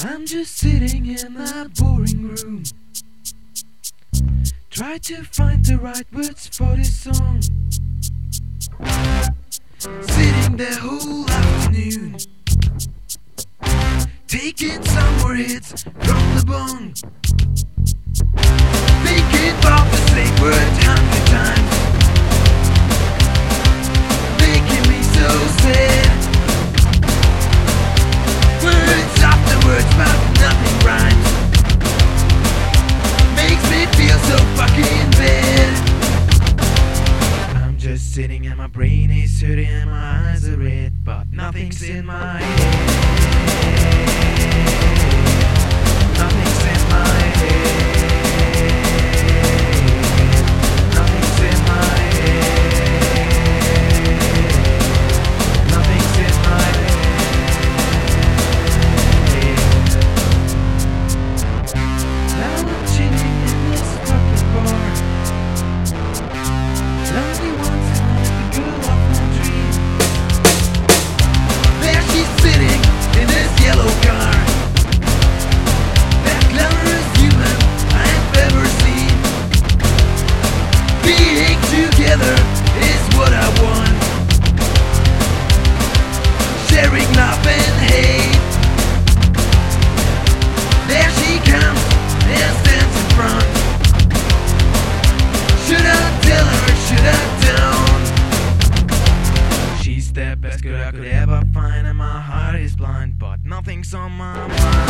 I'm just sitting in my boring room, try to find the right words for this song. Sitting there whole afternoon, taking some more hits from the bong, thinking about the same word 100 times, making me so sad. Words after words, but nothing rhymes. Makes me feel so fucking bad. I'm just sitting and my brain is hurting and my eyes are red, but nothing's in my head. Nothing's in my head. Nothing's in my head. Nothing's in my head. Now I'm chilling in this fucking bar, lonely once and like the girl of my dream. There she's sitting in this yellow car, that glamorous human I've ever seen. Being together is what I want, sharing love and hate. There she comes and stands in front. Should I tell her, should I don't? She's the best girl I could ever find, and my heart is blind, but nothing's on my mind.